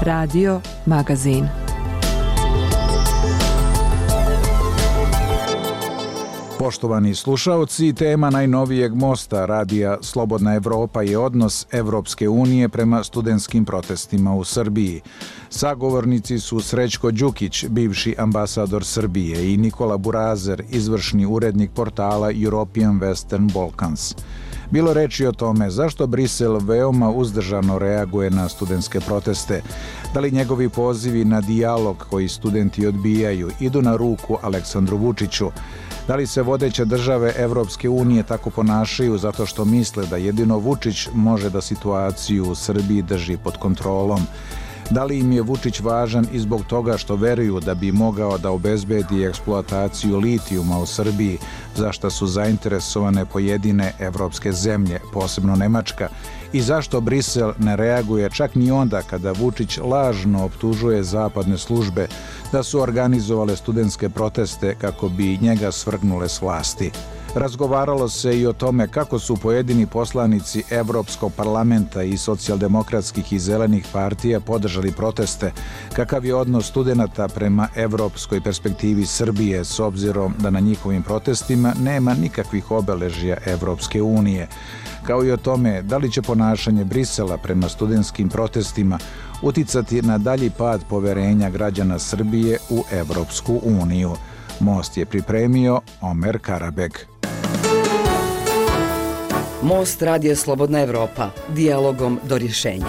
Radio Magazin. Poštovani slušaoci, tema najnovijeg mosta radija Slobodna Evropa je odnos Evropske unije prema studentskim protestima u Srbiji. Sagovornici su Srećko Đukić, bivši ambasador Srbije, i Nikola Burazer, izvršni urednik portala European Western Balkans. Bilo reči o tome zašto Brisel veoma uzdržano reaguje na studentske proteste, da li njegovi pozivi na dijalog koji studenti odbijaju idu na ruku Aleksandru Vučiću, da li se vodeće države Evropske unije tako ponašaju zato što misle da jedino Vučić može da situaciju u Srbiji drži pod kontrolom, da li im je Vučić važan i zbog toga što veruju da bi mogao da obezbedi eksploataciju litijuma u Srbiji, za šta su zainteresovane pojedine evropske zemlje, posebno Nemačka, i zašto Brisel ne reaguje čak ni onda kada Vučić lažno optužuje zapadne službe da su organizovale studentske proteste kako bi njega svrgnule s vlasti. Razgovaralo se i o tome kako su pojedini poslanici Evropskog parlamenta i socijaldemokratskih i zelenih partija podržali proteste, kakav je odnos studenata prema evropskoj perspektivi Srbije s obzirom da na njihovim protestima nema nikakvih obeležja Evropske unije, kao i o tome da li će ponašanje Brisela prema studentskim protestima uticati na dalji pad poverenja građana Srbije u Evropsku uniju. Most je pripremio Omer Karabeg. Most radija Slobodna Evropa, dijalogom do rješenja.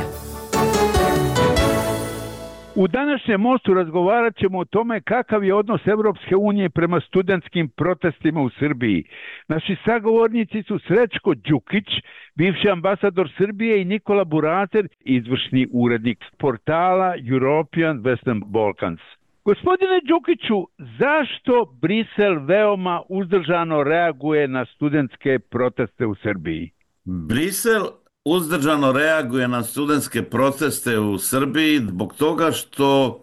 U današnjem mostu razgovarat ćemo o tome kakav je odnos Evropske unije prema studentskim protestima u Srbiji. Naši sagovornici su Srećko Đukić, bivši ambasador Srbije, i Nikola Burazer, izvršni urednik portala European Western Balkans. Gospodine Đukiću, zašto Brisel veoma uzdržano reaguje na studentske proteste u Srbiji? Brisel uzdržano reaguje na studentske proteste u Srbiji zbog toga što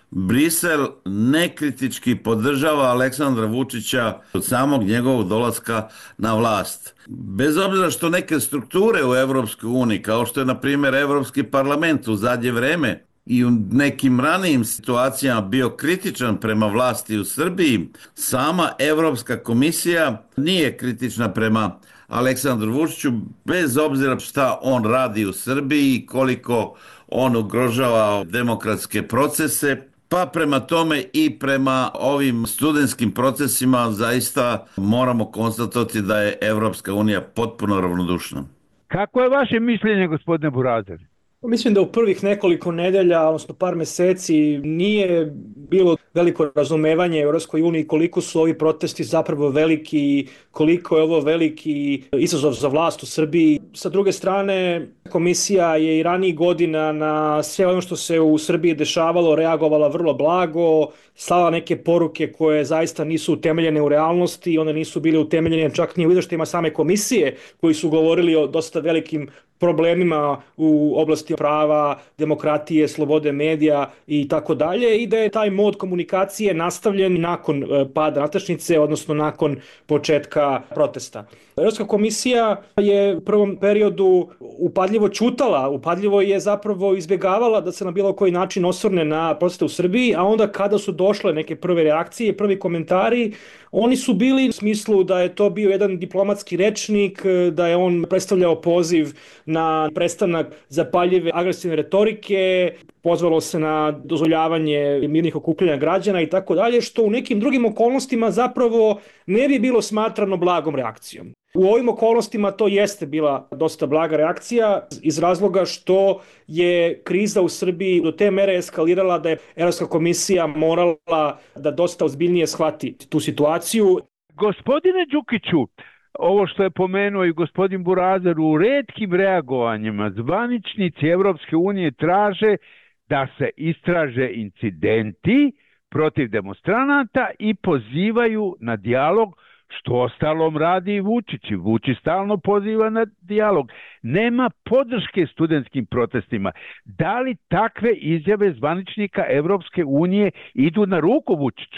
Brisel nekritički podržava Aleksandra Vučića od samog njegovog dolaska na vlast. Bez obzira što neke strukture u Evropskoj uniji, kao što je na primjer Evropski parlament u zadnje vreme i u nekim ranijim situacijama bio kritičan prema vlasti u Srbiji, sama Evropska komisija nije kritična prema Aleksandru Vučiću, bez obzira šta on radi u Srbiji i koliko on ugrožava demokratske procese. Pa prema tome i prema ovim studentskim procesima zaista moramo konstatovati da je Evropska unija potpuno ravnodušna. Kako je vaše mišljenje, gospodine Burazer? Mislim da u prvih nekoliko nedelja, odnosno par meseci, nije bilo veliko razumevanje Evropskoj uniji koliko su ovi protesti zapravo veliki i koliko je ovo veliki izazov za vlast u Srbiji. Sa druge strane, komisija je i ranijih godina na sve ono što se u Srbiji dešavalo reagovala vrlo blago, slala neke poruke koje zaista nisu utemeljene u realnosti, one nisu bile utemeljene čak ni u izveštajima same komisije koji su govorili o dosta velikim problemima u oblasti prava, demokratije, slobode medija i tako dalje, i da je taj mod komunikacije nastavljen nakon pada natačnice, odnosno nakon početka protesta. Evropska komisija je u prvom periodu upadljivo ćutala, upadljivo je zapravo izbjegavala da se na bilo koji način osvrne na proteste u Srbiji, a onda kada su došle neke prve reakcije, prvi komentari, oni su bili u smislu da je to bio jedan diplomatski rečnik, da je on predstavljao poziv na prestanak zapaljive agresivne retorike, pozvalo se na dozvoljavanje mirnih okupljanja građana i tako dalje, što u nekim drugim okolnostima zapravo ne bi bilo smatrano blagom reakcijom. U ovim okolnostima to jeste bila dosta blaga reakcija iz razloga što je kriza u Srbiji do te mere eskalirala da je Evropska komisija morala da dosta ozbiljnije shvati tu situaciju. Gospodine Đukiću, ovo što je pomenuo i gospodin Burazer, u retkim reagovanjima zvaničnici Evropske unije traže da se istraže incidenti protiv demonstranata i pozivaju na dijalog, što ostalom radi i Vučić. Vučić stalno poziva na dijalog. Nema podrške studentskim protestima. Da li takve izjave zvaničnika Evropske unije idu na ruku Vučiću?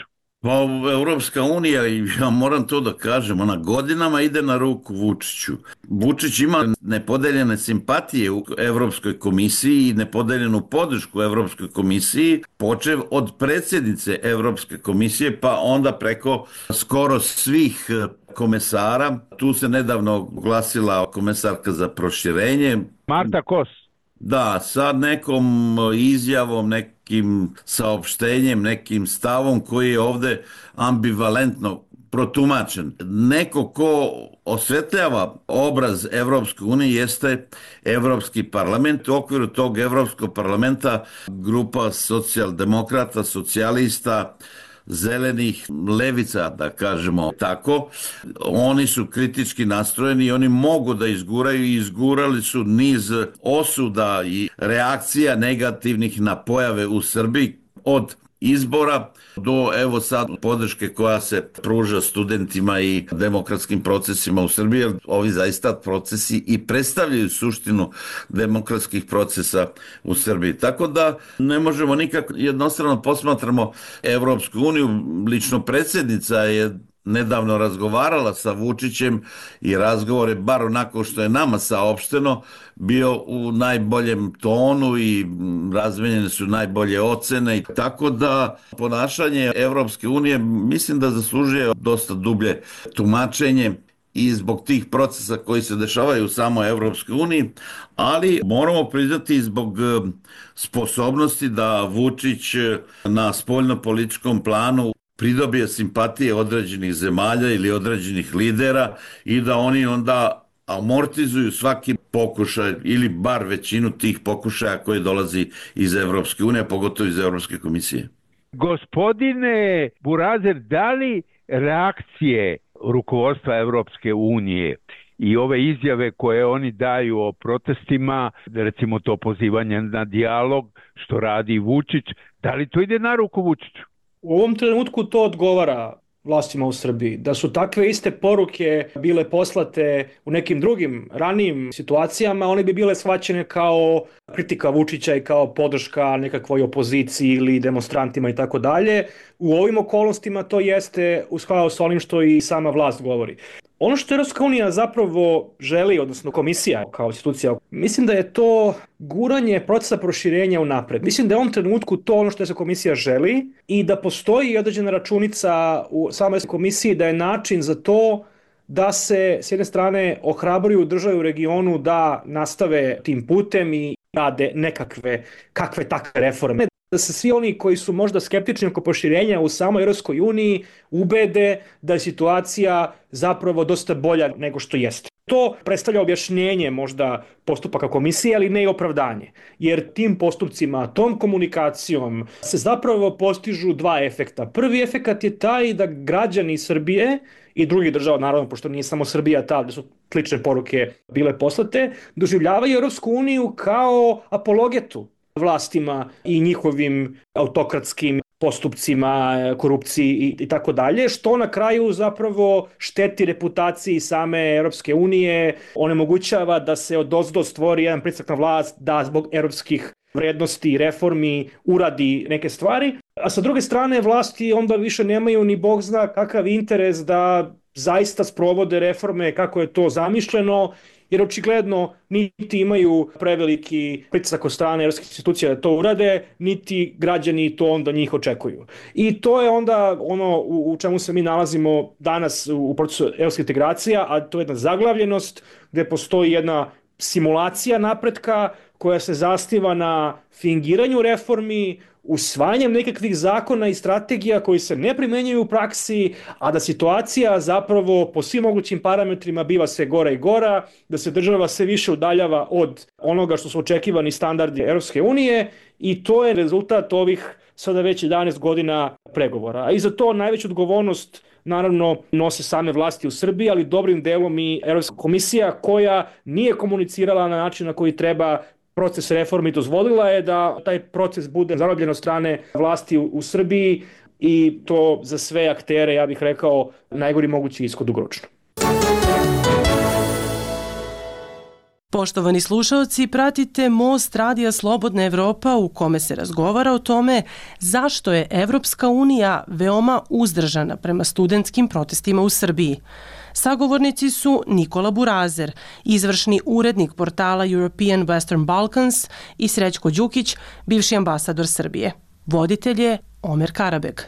Pa Europska unija, i ja moram to da kažem, ona godinama ide na ruku Vučiću. Vučić ima nepodeljene simpatije u Evropskoj komisiji i nepodeljenu podršku Evropskoj komisiji, počev od predsjednice Evropske komisije, pa onda preko skoro svih komesara. Tu se nedavno glasila komesarka za proširenje. Marta Kos. Da, sa nekom izjavom, nekim saopštenjem, nekim stavom koji je ovde ambivalentno protumačen. Neko ko osvetljava obraz Evropske unije jeste Evropski parlament. U okviru tog Evropskog parlamenta grupa socijaldemokrata, socijalista, zelenih, levica, da kažemo tako, oni su kritički nastrojeni i oni mogu da izguraju i izgurali su niz osuda i reakcija negativnih na pojave u Srbiji od izbora do evo sad podrške koja se pruža studentima i demokratskim procesima u Srbiji, jer ovi zaista procesi i predstavljaju suštinu demokratskih procesa u Srbiji. Tako da ne možemo nikako jednostrano posmatramo Evropsku uniju. Lično predsjednica je nedavno razgovarala sa Vučićem i razgovor je, bar onako što je nama saopšteno, bio u najboljem tonu i razmenjene su najbolje ocene. Tako da ponašanje Evropske unije mislim da zaslužuje dosta dublje tumačenje i zbog tih procesa koji se dešavaju u samoj Evropskoj uniji, ali moramo priznati zbog sposobnosti da Vučić na spoljnopolitičkom planu pridobije simpatije određenih zemalja ili određenih lidera i da oni onda amortizuju svaki pokušaj ili bar većinu tih pokušaja koji dolazi iz Evropske unije, pogotovo iz Evropske komisije. Gospodine Burazer, da li reakcije rukovodstva Evropske unije i ove izjave koje oni daju o protestima, recimo to pozivanje na dijalog što radi Vučić, da li to ide na ruku Vučiću? U ovom trenutku to odgovara vlastima u Srbiji. Da su takve iste poruke bile poslate u nekim drugim ranijim situacijama, one bi bile shvaćene kao kritika Vučića i kao podrška nekakvoj opoziciji ili demonstrantima i tako dalje. U ovim okolnostima to jeste u skladu sa onim što i sama vlast govori. Ono što Europska unija zapravo želi, odnosno komisija kao institucija, mislim da je to guranje procesa proširenja unapred. Mislim da je u ovom trenutku to ono što se komisija želi i da postoji određena računica u samoj komisiji da je način za to da se s jedne strane ohrabruju države u regionu da nastave tim putem i rade kakve takve reforme. Da se svi oni koji su možda skeptični oko proširenja u samoj Europskoj uniji ubede da je situacija zapravo dosta bolja nego što jeste. To predstavlja objašnjenje možda postupaka komisije, ali ne i opravdanje. Jer tim postupcima, tom komunikacijom se zapravo postižu dva efekta. Prvi efekat je taj da građani Srbije i drugih država, naravno, pošto nije samo Srbija ta, da su slične poruke bile poslate, doživljavaju Europsku uniju kao apologetu vlastima i njihovim autokratskim postupcima, korupciji i tako dalje, što na kraju zapravo šteti reputaciji same Europske unije, onemogućava da se odozdo stvori jedan pritisak na vlast da zbog europskih vrednosti i reformi uradi neke stvari. A sa druge strane, vlasti onda više nemaju ni bog zna kakav interes da zaista sprovode reforme kako je to zamišljeno, jer očigledno niti imaju preveliki pritisak od strane europskih institucija da to urade, niti građani to onda njih očekuju. I to je onda ono u čemu se mi nalazimo danas u procesu europskih integracija, a to je jedna zaglavljenost gde postoji jedna simulacija napretka koja se zasniva na fingiranju reformi, usvajanjem nekakvih zakona i strategija koji se ne primenjuju u praksi, a da situacija zapravo po svim mogućim parametrima biva sve gora i gora, da se država sve više udaljava od onoga što su očekivani standardi Europske unije i to je rezultat ovih sada već 11 godina pregovora. A i za to najveću odgovornost naravno nose same vlasti u Srbiji, ali dobrim delom i Europska komisija koja nije komunicirala na način na koji treba proces reformi, dozvolila je da taj proces bude zarobljen od strane vlasti u Srbiji i to za sve aktere, ja bih rekao, najgori mogući ishod dugoročno. Poštovani slušaoci, pratite Most Radija Slobodna Evropa u kome se razgovara o tome zašto je Evropska unija veoma uzdržana prema studentskim protestima u Srbiji. Sagovornici su Nikola Burazer, izvršni urednik portala European Western Balkans, i Srećko Đukić, bivši ambasador Srbije. Voditelj je Omer Karabek.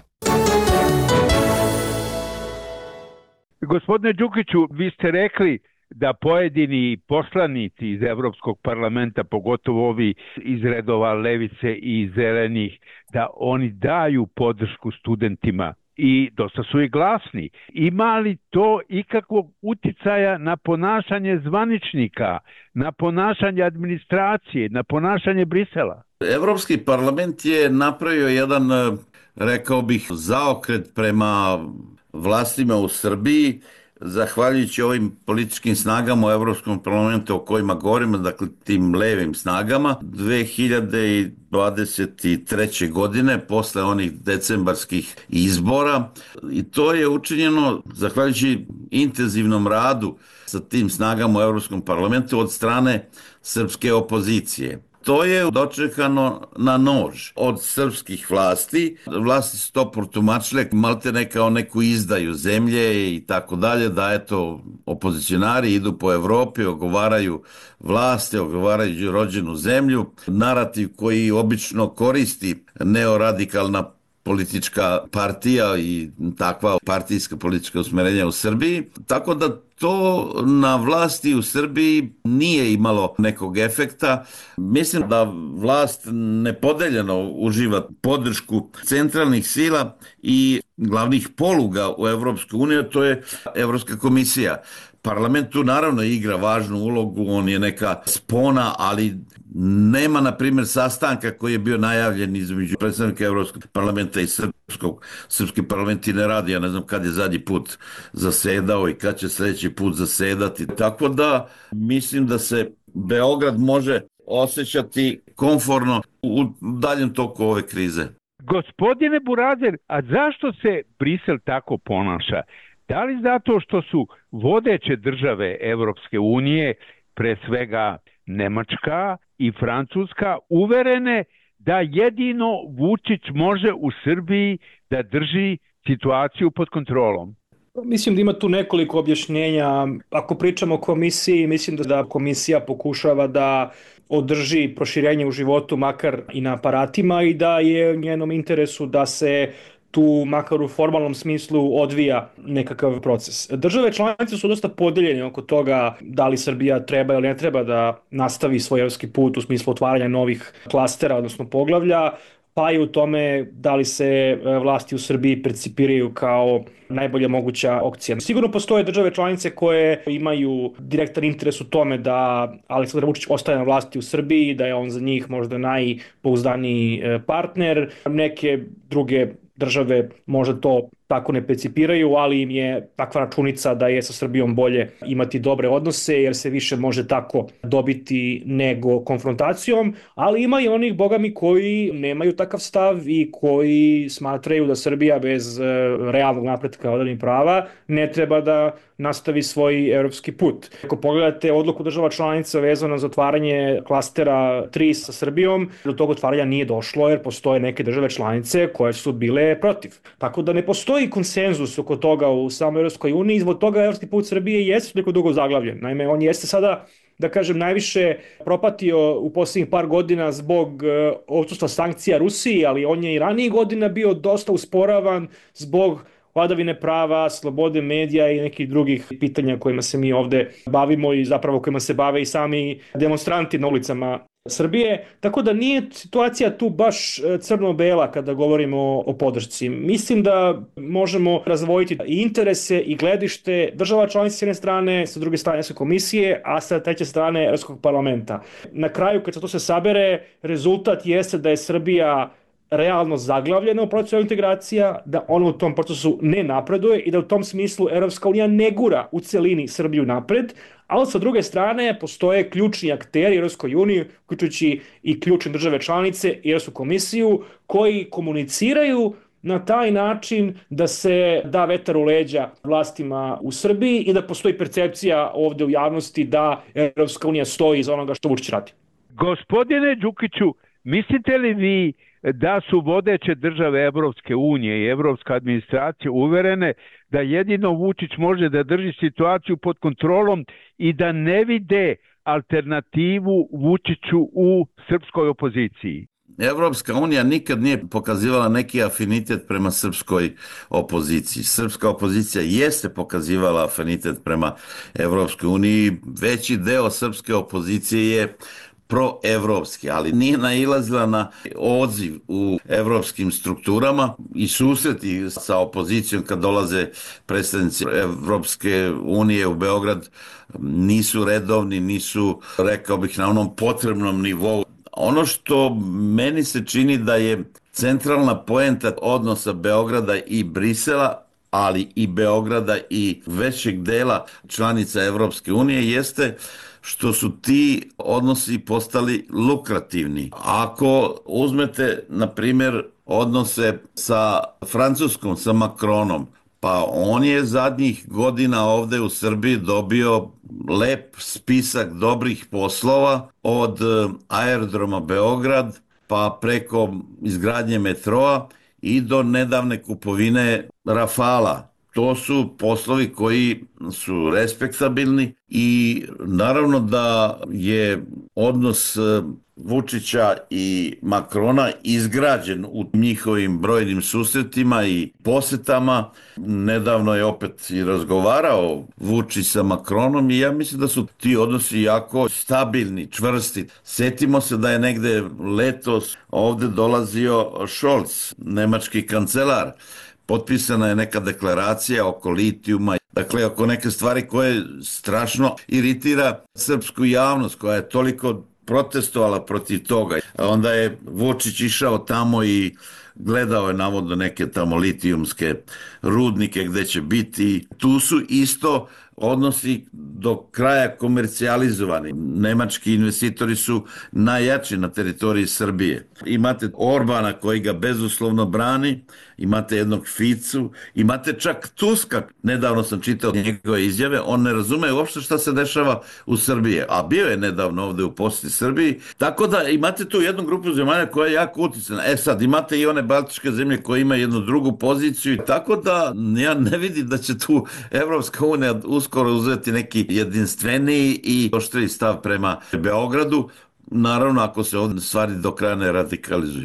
Gospodine Đukiću, vi ste rekli da pojedini poslanici iz Evropskog parlamenta, pogotovo ovi iz redova Levice i Zelenih, da oni daju podršku studentima i dosta su i glasni. Ima li to ikakvog uticaja na ponašanje zvaničnika, na ponašanje administracije, na ponašanje Brisela? Evropski parlament je napravio jedan, rekao bih, zaokret prema vlastima u Srbiji, zahvaljujući ovim političkim snagama u Evropskom parlamentu o kojima govorimo, dakle tim levim snagama, 2023. godine, posle onih decembarskih izbora, i to je učinjeno zahvaljujući intenzivnom radu sa tim snagama u Evropskom parlamentu od strane srpske opozicije. To je dočekano na nož od srpskih vlasti. Vlasti su to protumačile maltene kao neku izdaju zemlje i tako dalje, da eto opozicionari idu po Evropi, ogovaraju vlasti, ogovaraju rođenu zemlju. Narativ koji obično koristi neoradikalna politička partija i takva partijska politička usmerenja u Srbiji. Tako da to na vlasti u Srbiji nije imalo nekog efekta. Mislim da vlast nepodeljeno uživa podršku centralnih sila i glavnih poluga u Evropskoj uniji, to je Evropska komisija. Parlament tu naravno igra važnu ulogu, on je neka spona, ali nema, na primjer, sastanka koji je bio najavljen između predstavnika Evropskog parlamenta i Srpski parlament i ne radi, ja ne znam kad je zadnji put zasedao i kad će sljedeći put zasedati. Tako da mislim da se Beograd može osjećati komforno u daljem toku ove krize. Gospodine Burazer, a zašto se Brisel tako ponaša? Da li zato što su vodeće države Evropske unije, pre svega Nemačka i Francuska, uverene da jedino Vučić može u Srbiji da drži situaciju pod kontrolom? Mislim da ima tu nekoliko objašnjenja. Ako pričamo o komisiji, mislim da komisija pokušava da održi proširenje u životu, makar i na aparatima, i da je u njenom interesu da se tu, makar u formalnom smislu, odvija nekakav proces. Države članice su dosta podeljene oko toga da li Srbija treba ili ne treba da nastavi svoj evropski put u smislu otvaranja novih klastera, odnosno poglavlja, pa i u tome da li se vlasti u Srbiji percipiraju kao najbolja moguća opcija. Sigurno postoje države članice koje imaju direktan interes u tome da Aleksandar Vučić ostaje na vlasti u Srbiji, da je on za njih možda najpouzdaniji partner. Neke druge države možda to tako ne percipiraju, ali im je takva računica da je sa Srbijom bolje imati dobre odnose, jer se više može tako dobiti nego konfrontacijom, ali ima i onih, bogami, koji nemaju takav stav i koji smatraju da Srbija bez realnog napretka vladavine prava ne treba da nastavi svoj evropski put. Ako pogledate odluku država članica vezano za otvaranje klastera 3 sa Srbijom, do tog otvaranja nije došlo jer postoje neke države članice koje su bile protiv. Tako da ne postoji konsenzus oko toga u samoj Evropskoj uniji i zbog toga evropski put Srbije jeste toliko dugo zaglavljen. Naime, on jeste sada, da kažem, najviše propatio u posljednjih par godina zbog odsustva sankcija Rusiji, ali on je i ranijih godina bio dosta usporavan zbog vladavine prava, slobode medija i nekih drugih pitanja kojima se mi ovde bavimo i zapravo kojima se bave i sami demonstranti na ulicama Srbije, tako da nije situacija tu baš crno-bela kada govorimo o podršci. Mislim da možemo razvojiti i interese i gledište država članica s jedne strane, sa druge strane Evropske komisije, a sa treće strane Evropskog parlamenta. Na kraju, kad se to se sabere, rezultat jeste da je Srbija realno zaglavljena u procesu integracija, da ona u tom procesu ne napreduje i da u tom smislu Evropska unija ne gura u celini Srbiju napred, ali sa druge strane postoje ključni akteri Evropskoj uniji, uključujući i ključne države članice i Evropsku komisiju, koji komuniciraju na taj način da se da vetar u leđa vlastima u Srbiji i da postoji percepcija ovde u javnosti da Evropska unija stoji iza onoga što Vučić radi. Gospodine Đukiću, mislite li vi da su vodeće države Evropske unije i evropska administracija uverene da jedino Vučić može da drži situaciju pod kontrolom i da ne vide alternativu Vučiću u srpskoj opoziciji? Evropska unija nikad nije pokazivala neki afinitet prema srpskoj opoziciji. Srpska opozicija jeste pokazivala afinitet prema Evropskoj uniji. Veći deo srpske opozicije je proevropski, ali nije nailazila na odziv u evropskim strukturama i susreti sa opozicijom kad dolaze predstavnici Evropske unije u Beograd nisu redovni, nisu, rekao bih, na onom potrebnom nivou. Ono što meni se čini da je centralna poenta odnosa Beograda i Brisela, ali i Beograda i većeg dela članica Evropske unije jeste što su ti odnosi postali lukrativni. Ako uzmete, na primjer, odnose sa Francuskom, sa Macronom, pa on je zadnjih godina ovde u Srbiji dobio lep spisak dobrih poslova od aerodroma Beograd, pa preko izgradnje metroa i do nedavne kupovine Rafala. To su poslovi koji su respektabilni i naravno da je odnos Vučića i Makrona izgrađen u njihovim brojnim susretima i posetama. Nedavno je opet i razgovarao Vučić sa Makronom i ja mislim da su ti odnosi jako stabilni, čvrsti. Setimo se da je negde letos ovde dolazio Scholz, nemački kancelar. Potpisana je neka deklaracija oko litijuma, dakle oko neke stvari koje strašno iritira srpsku javnost koja je toliko protestovala protiv toga. Onda je Vučić išao tamo i gledao je navodno neke tamo litijumske rudnike gde će biti. Tu su isto odnosi do kraja komercijalizovani. Nemački investitori su najjači na teritoriji Srbije. Imate Orbana koji ga bezuslovno brani, imate jednog Ficu, imate čak Tuska. Nedavno sam čitao njegove izjave, on ne razume uopšte šta se dešava u Srbiji, a bio je nedavno ovde u poseti Srbiji. Tako da imate tu jednu grupu zemalja koja je jako uticana. Sad imate i one baltičke zemlje koje imaju jednu drugu poziciju, tako da ja ne vidim da će tu Evropska unija uskoro uzeti neki jedinstveniji i oštriji stav prema Beogradu, naravno ako se ovdje stvari do kraja ne radikalizuju.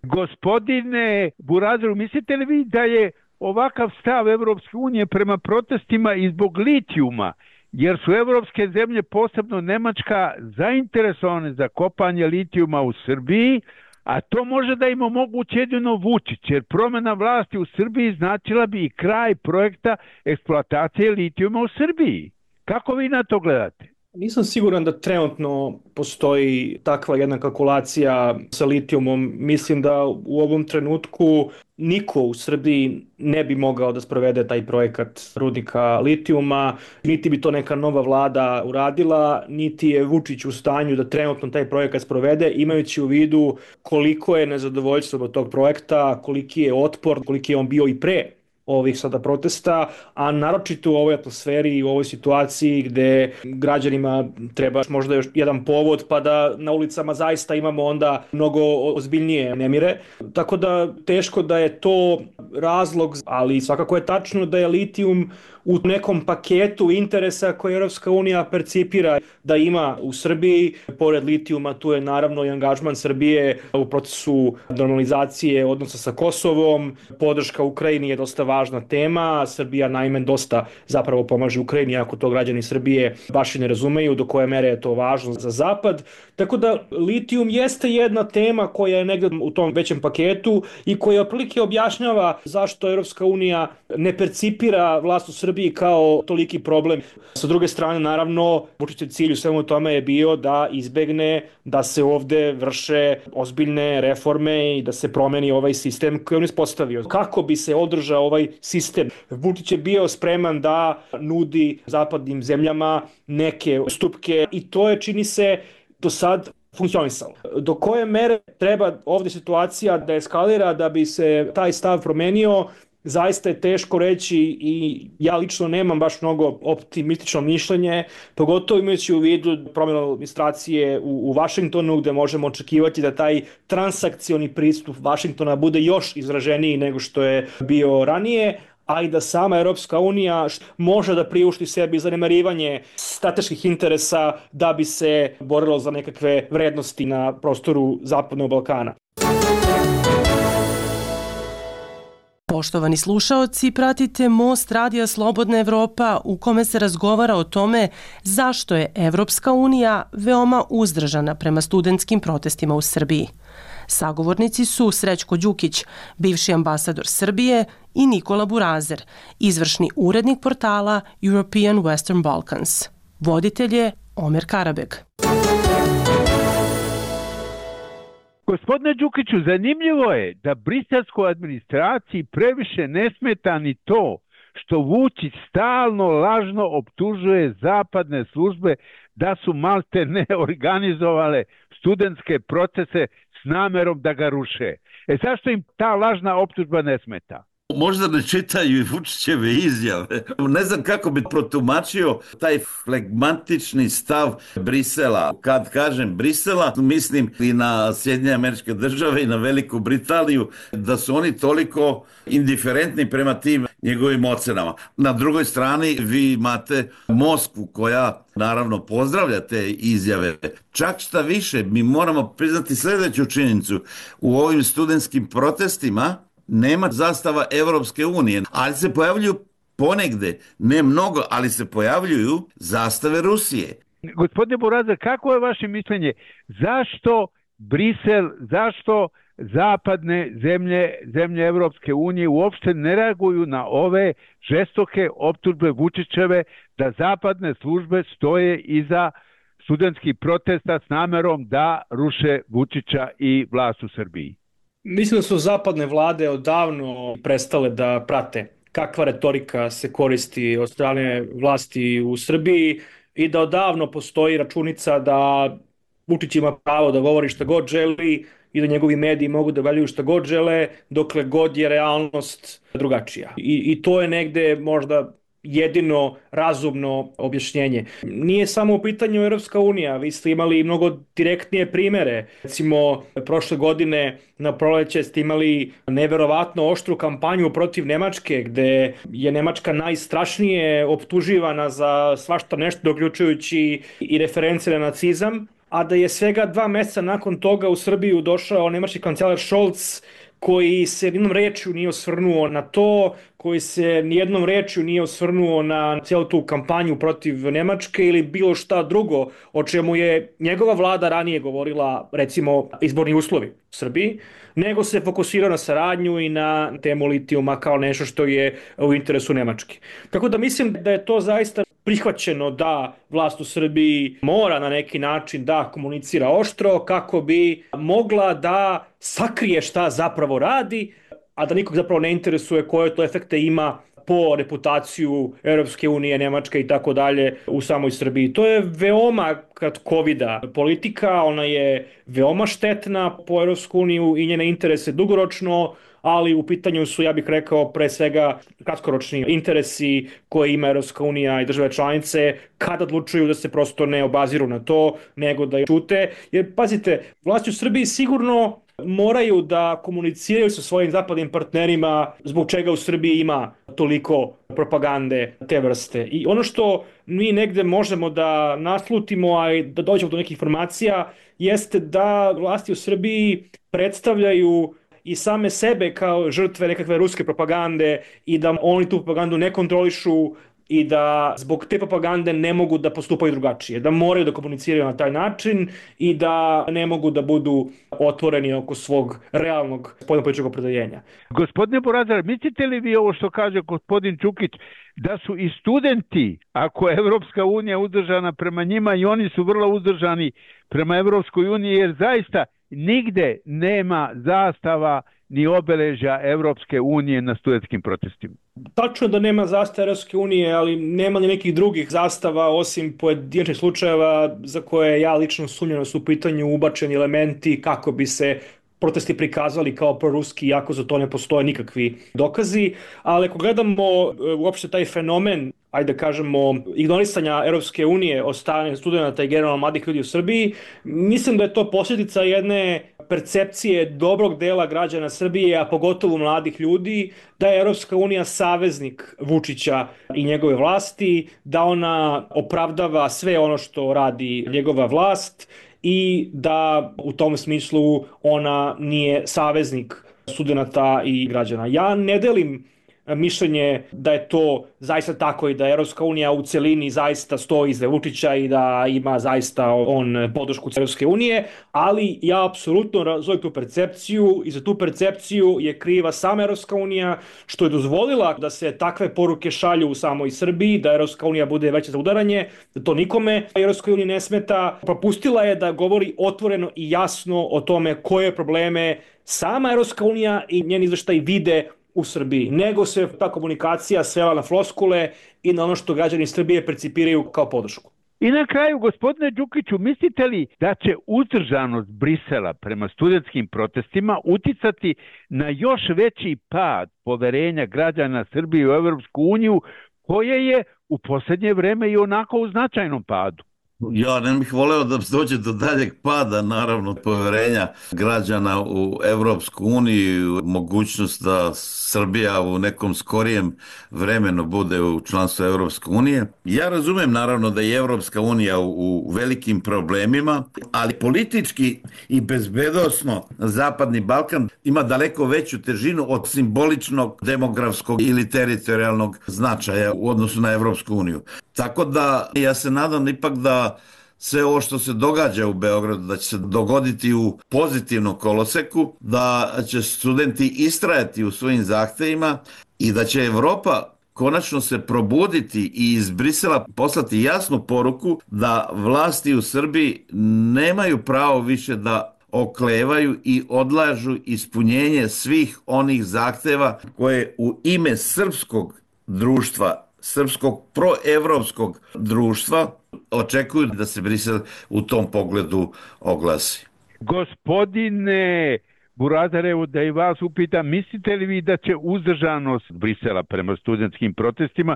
Gospodine Burazeru, mislite li vi da je ovakav stav Evropske unije prema protestima i zbog litijuma, jer su evropske zemlje, posebno Nemačka, zainteresovane za kopanje litijuma u Srbiji, a to može da im omogući jedino Vučić, jer promjena vlasti u Srbiji značila bi i kraj projekta eksploatacije litijuma u Srbiji. Kako vi na to gledate? Nisam siguran da trenutno postoji takva jedna kalkulacija sa litijumom. Mislim da u ovom trenutku niko u Srbiji ne bi mogao da sprovede taj projekat rudnika litijuma, niti bi to neka nova vlada uradila, niti je Vučić u stanju da trenutno taj projekat sprovede, imajući u vidu koliko je nezadovoljstvo od tog projekta, koliki je otpor, koliki je on bio i pre ovih sada protesta, a naročito u ovoj atmosferi i u ovoj situaciji gde građanima treba možda još jedan povod pa da na ulicama zaista imamo onda mnogo ozbiljnije nemire. Tako da teško da je to razlog, ali svakako je tačno da je litijum u nekom paketu interesa koje Evropska unija percipira da ima u Srbiji. Pored litijuma tu je naravno i angažman Srbije u procesu normalizacije odnosa sa Kosovom. Podrška Ukrajini je dosta važna tema. Srbija naime dosta zapravo pomaže Ukrajini, ako to građani Srbije baš i ne razumeju do koje mere je to važno za Zapad. Tako da litijum jeste jedna tema koja je negdje u tom većem paketu i koja otprilike objašnjava zašto Evropska unija ne percipira vlast u Srbiji kao toliki problem. Sa druge strane, naravno, Vučićev cilj u svemu tome je bio da izbegne da se ovde vrše ozbiljne reforme i da se promeni ovaj sistem koji on ispostavio. Kako bi se održao ovaj sistem? Vučić je bio spreman da nudi zapadnim zemljama neke ustupke i to je, čini se, do sad funkcionisalo. Do koje mere treba ovdje situacija da eskalira da bi se taj stav promenio, zaista je teško reći i ja lično nemam baš mnogo optimistično mišljenje, pogotovo imajući u vidu promjenu administracije u Vašingtonu, gde možemo očekivati da taj transakcioni pristup Vašingtona bude još izraženiji nego što je bio ranije, a i da sama Europska unija može da priušti sebi zanemarivanje strateških interesa da bi se borilo za nekakve vrednosti na prostoru Zapadnog Balkana. Poštovani slušaoci, pratite Most Radija Slobodna Evropa u kome se razgovara o tome zašto je Evropska unija veoma uzdržana prema studentskim protestima u Srbiji. Sagovornici su Srećko Đukić, bivši ambasador Srbije, i Nikola Burazer, izvršni urednik portala European Western Balkans. Voditelj je Omer Karabeg. Gospodine Đukiću, zanimljivo je da briselskoj administraciji previše ne smeta ni to što Vučić stalno lažno optužuje zapadne službe da su malte ne organizovale studentske procese s namerom da ga ruše. Zašto im ta lažna optužba ne smeta? Možda ne čitaju i Vučićeve izjave. Ne znam kako bi protumačio taj flegmatični stav Brisela. Kad kažem Brisela, mislim i na Sjedinjene Američke Države i na Veliku Britaniju, da su oni toliko indiferentni prema tim njegovim ocenama. Na drugoj strani vi imate Moskvu koja naravno pozdravlja te izjave. Čak šta više, mi moramo priznati sljedeću činjenicu. U ovim studentskim protestima nema zastava Evropske unije, ali se pojavljuju ponegde, ne mnogo, ali se pojavljuju zastave Rusije. Gospodine Burazer, kako je vaše mišljenje? Zašto Brisel, zašto zapadne zemlje Evropske unije uopšte ne reaguju na ove žestoke optužbe Vučićeve da zapadne službe stoje iza studentskih protesta s namerom da ruše Vučića i vlast u Srbiji? Mislim da su zapadne vlade odavno prestale da prate kakva retorika se koristi od strane vlasti u Srbiji i da odavno postoji računica da Vučić ima pravo da govori šta god želi i da njegovi mediji mogu da valjuju šta god žele dokle god je realnost drugačija. I to je negde možda jedino razumno objašnjenje. Nije samo u pitanju Europska unija, vi ste imali mnogo direktnije primere. Recimo, prošle godine na proleće ste imali neverovatno oštru kampanju protiv Nemačke, gde je Nemačka najstrašnije optuživana za svašta nešto, uključujući i reference na nacizam, a da je svega 2 meseca nakon toga u Srbiju došao nemački kancelar Scholz, koji se nijednom rečju nije osvrnuo na to, koji se nijednom rečju nije osvrnuo na cijelu tu kampanju protiv Nemačke ili bilo šta drugo o čemu je njegova vlada ranije govorila, recimo izborni uslovi u Srbiji, nego se fokusirao na saradnju i na temu litijuma kao nešto što je u interesu Nemačke. Tako da mislim da je to zaista prihvaćeno da vlast u Srbiji mora na neki način da komunicira oštro kako bi mogla da sakrije šta zapravo radi, a da nikog zapravo ne interesuje koje to efekte ima po reputaciju Europske unije, Nemačke i tako dalje u samoj Srbiji. To je veoma kratkovida politika, ona je veoma štetna po Europsku uniju i njene interese dugoročno, ali u pitanju su, ja bih rekao, pre svega kratkoročni interesi koje ima Europska unija i države članice kad odlučuju da se prosto ne obaziru na to, nego da ćute. Jer, pazite, vlasti u Srbiji sigurno moraju da komuniciraju sa svojim zapadnim partnerima zbog čega u Srbiji ima toliko propagande te vrste. I ono što mi negde možemo da naslutimo, a i da dođemo do nekih informacija, jeste da vlasti u Srbiji predstavljaju i same sebe kao žrtve nekakve ruske propagande i da oni tu propagandu ne kontrolišu i da zbog te propagande ne mogu da postupaju drugačije, da moraju da komuniciraju na taj način i da ne mogu da budu otvoreni oko svog realnog spoljnopolitičkog opredeljenja. Gospodine Burazer, mislite li vi ovo što kaže gospodin Đukić, da su i studenti, ako je Evropska unija uzdržana prema njima, i oni su vrlo uzdržani prema Evropskoj uniji, jer zaista nigde nema zastava ni obeležja Evropske unije na studentskim protestima? Tačno je da nema zastava Europske unije, ali nema ni nekih drugih zastava osim pojedinačnih slučajeva za koje ja lično sumnjam da su u pitanju ubačeni elementi kako bi se protesti prikazali kao proruski, iako za to ne postoje nikakvi dokazi. Ali ako gledamo uopšte taj fenomen, ajde da kažemo, ignorisanja Europske unije od strane studenta i generalno mladih ljudi u Srbiji, mislim da je to posljedica jedne percepcije dobrog dela građana Srbije, a pogotovo mladih ljudi, da je Europska unija saveznik Vučića i njegove vlasti, da ona opravdava sve ono što radi njegova vlast i da u tom smislu ona nije saveznik studenta i građana. Ja ne delim mišljenje da je to zaista tako i da Europska unija u celini zaista stoji iza Vučića i da ima zaista on podršku Europske unije, ali ja apsolutno razumem tu percepciju i za tu percepciju je kriva sama Europska unija što je dozvolila da se takve poruke šalju u samoj Srbiji, da Europska unija bude veće za udaranje, da to nikome Europskoj uniji ne smeta. Propustila je da govori otvoreno i jasno o tome koje probleme sama Europska unija i njeni izveštaji vide u Srbiji, nego se ta komunikacija svela na floskule i na ono što građani Srbije percipiraju kao podršku. I na kraju, gospodine Đukiću, mislite li da će uzdržanost Brisela prema studentskim protestima uticati na još veći pad poverenja građana Srbije u Evropsku uniju, koje je u posljednje vreme i onako u značajnom padu? Ja ne bih voleo da dođe do daljeg pada, naravno, poverenja građana u Evropsku uniju, mogućnost da Srbija u nekom skorijem vremenu bude u članstvu Evropske unije. Ja razumem, naravno, da je Evropska unija u velikim problemima, ali politički i bezbednosno Zapadni Balkan ima daleko veću težinu od simboličnog, demografskog ili teritorijalnog značaja u odnosu na Evropsku uniju. Tako da ja se nadam ipak da sve ovo što se događa u Beogradu, da će se dogoditi u pozitivnom koloseku, da će studenti istrajati u svojim zahtevima i da će Evropa konačno se probuditi i iz Brisela poslati jasnu poruku da vlasti u Srbiji nemaju pravo više da oklevaju i odlažu ispunjenje svih onih zahteva koje u ime srpskog društva, srpskog proevropskog društva očekuju da se Brisel u tom pogledu oglasi. Gospodine Burazarevu, da i vas upitam, mislite li vi da će uzdržanost Brisela prema studentskim protestima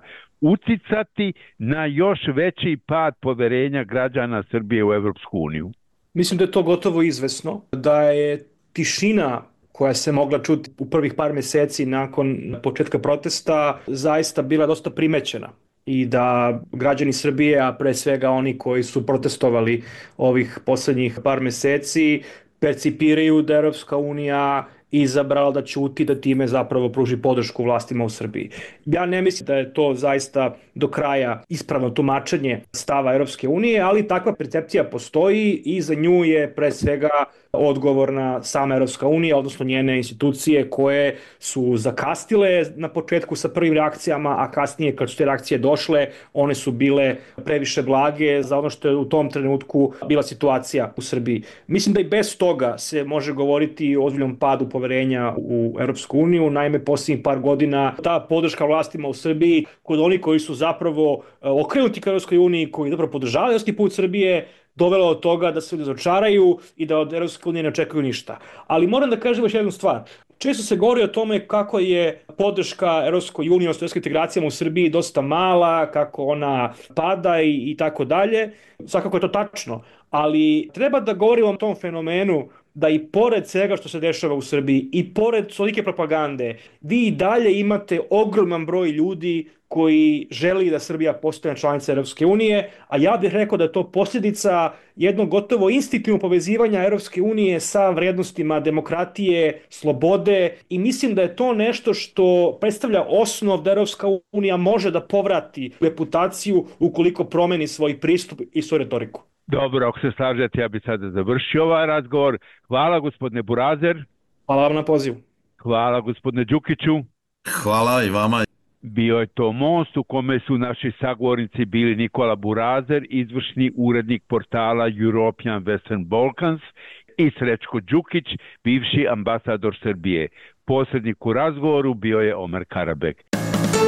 uticati na još veći pad poverenja građana Srbije u Evropsku uniju? Mislim da je to gotovo izvesno, da je tišina koja se mogla čuti u prvih par meseci nakon početka protesta zaista bila dosta primećena i da građani Srbije, a pre svega oni koji su protestovali ovih poslednjih par meseci, percipiraju da Europska unija izabrala da ćuti, da time zapravo pruži podršku vlastima u Srbiji. Ja ne mislim da je to zaista do kraja ispravno tumačenje stava Europske unije, ali takva percepcija postoji i za nju je pre svega odgovorna sama Europska unija, odnosno njene institucije koje su zakastile na početku sa prvim reakcijama, a kasnije kad su te reakcije došle, one su bile previše blage za ono što je u tom trenutku bila situacija u Srbiji. Mislim da i bez toga se može govoriti o ozbiljnom padu poverenja u Europsku uniju. Naime, posljednjih par godina ta podrška vlastima u Srbiji kod onih koji su zapravo okrenuti ka Europskoj uniji, koji zapravo podržavaju evropski put Srbije, dovelo od toga da se ljudi razočaraju i da od Europske unije ne očekuju ništa. Ali moram da kažem još jednu stvar. Često se govori o tome kako je podrška Europskoj uniji, odnosno evropskim integracijama u Srbiji dosta mala, kako ona pada i tako dalje. Svakako je to tačno, ali treba da govorimo o tom fenomenu da i pored svega što se dešava u Srbiji i pored tolike propagande, vi i dalje imate ogroman broj ljudi koji želi da Srbija postane članica Europske unije, a ja bih rekao da je to posljedica jednog gotovo instinktivnog povezivanja Europske unije sa vrednostima demokratije, slobode i mislim da je to nešto što predstavlja osnov da Europska unija može da povrati reputaciju ukoliko promeni svoj pristup i svoju retoriku. Dobro, ako se slažete, ja bih sada završio ovaj razgovor. Hvala, gospodine Burazer. Hvala vam na pozivu. Hvala, gospodine Đukiću. Hvala i vama. Bio je to Most u kome su naši sagovornici bili Nikola Burazer, izvršni urednik portala European Western Balkans, i Srećko Đukić, bivši ambasador Srbije. Posrednik u razgovoru bio je Omer Karabek.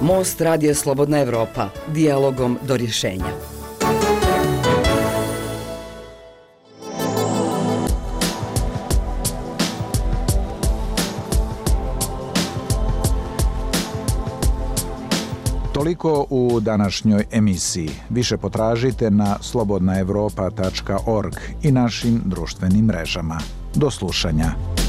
Most Radija Slobodna Evropa, dijalogom do rješenja. Toliko u današnjoj emisiji. Više potražite na slobodnaevropa.org i našim društvenim mrežama. Do slušanja.